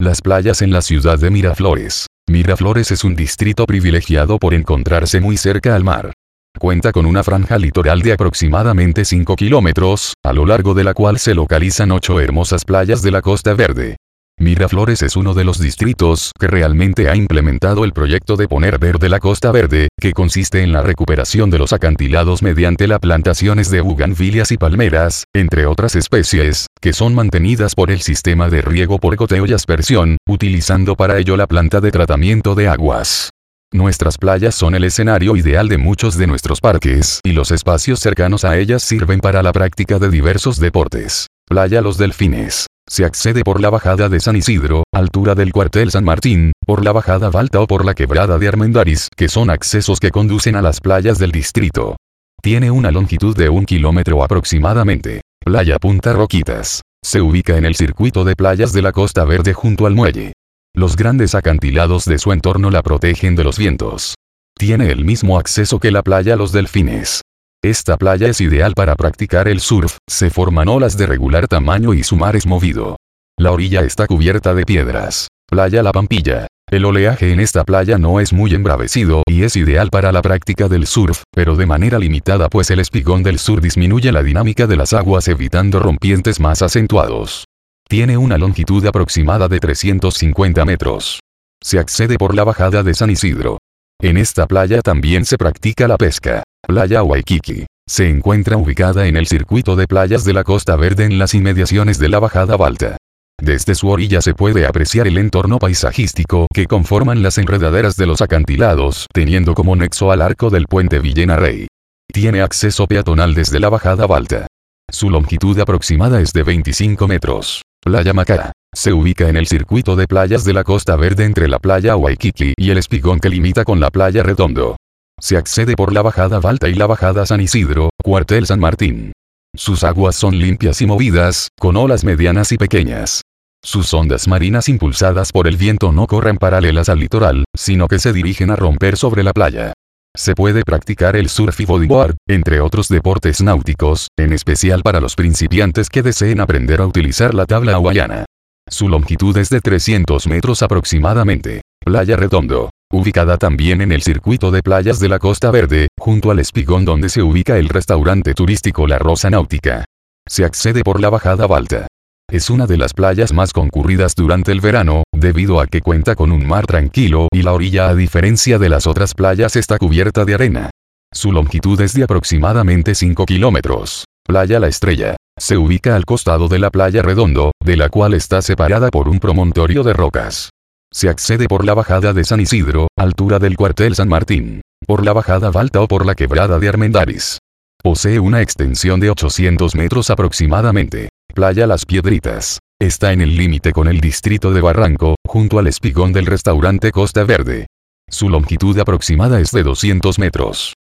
Las playas en la ciudad de Miraflores. Miraflores es un distrito privilegiado por encontrarse muy cerca al mar. Cuenta con una franja litoral de aproximadamente 5 kilómetros, a lo largo de la cual se localizan 8 hermosas playas de la Costa Verde. Miraflores es uno de los distritos que realmente ha implementado el proyecto de poner verde la Costa Verde, que consiste en la recuperación de los acantilados mediante las plantaciones de buganvilias y palmeras, entre otras especies, que son mantenidas por el sistema de riego por goteo y aspersión, utilizando para ello la planta de tratamiento de aguas. Nuestras playas son el escenario ideal de muchos de nuestros parques, y los espacios cercanos a ellas sirven para la práctica de diversos deportes. Playa Los Delfines. Se accede por la bajada de San Isidro, altura del cuartel San Martín, por la bajada Balta o por la quebrada de Armendáriz, que son accesos que conducen a las playas del distrito. Tiene una longitud de 1 kilómetro aproximadamente. Playa Punta Roquitas. Se ubica en el circuito de playas de la Costa Verde junto al muelle. Los grandes acantilados de su entorno la protegen de los vientos. Tiene el mismo acceso que la playa Los Delfines. Esta playa es ideal para practicar el surf, se forman olas de regular tamaño y su mar es movido. La orilla está cubierta de piedras. Playa La Pampilla. El oleaje en esta playa no es muy embravecido y es ideal para la práctica del surf, pero de manera limitada pues el espigón del sur disminuye la dinámica de las aguas evitando rompientes más acentuados. Tiene una longitud aproximada de 350 metros. Se accede por la bajada de San Isidro. En esta playa también se practica la pesca. Playa Waikiki. Se encuentra ubicada en el circuito de playas de la Costa Verde en las inmediaciones de la bajada Balta. Desde su orilla se puede apreciar el entorno paisajístico que conforman las enredaderas de los acantilados, teniendo como nexo al arco del puente Villena Rey. Tiene acceso peatonal desde la bajada Balta. Su longitud aproximada es de 25 metros. Playa Macara. Se ubica en el circuito de playas de la Costa Verde entre la playa Waikiki y el espigón que limita con la playa Redondo. Se accede por la bajada Balta y la bajada San Isidro, cuartel San Martín. Sus aguas son limpias y movidas, con olas medianas y pequeñas. Sus ondas marinas impulsadas por el viento no corren paralelas al litoral, sino que se dirigen a romper sobre la playa. Se puede practicar el surf y bodyboard, entre otros deportes náuticos, en especial para los principiantes que deseen aprender a utilizar la tabla hawaiana. Su longitud es de 300 metros aproximadamente. Playa Redondo. Ubicada también en el circuito de playas de la Costa Verde, junto al espigón donde se ubica el restaurante turístico La Rosa Náutica. Se accede por la bajada Balta. Es una de las playas más concurridas durante el verano, debido a que cuenta con un mar tranquilo y la orilla a diferencia de las otras playas está cubierta de arena. Su longitud es de aproximadamente 5 kilómetros. Playa La Estrella. Se ubica al costado de la playa Redondo, de la cual está separada por un promontorio de rocas. Se accede por la bajada de San Isidro, altura del cuartel San Martín, por la bajada Balta o por la quebrada de Armendáriz. Posee una extensión de 800 metros aproximadamente. Playa Las Piedritas. Está en el límite con el distrito de Barranco, junto al espigón del restaurante Costa Verde. Su longitud aproximada es de 200 metros.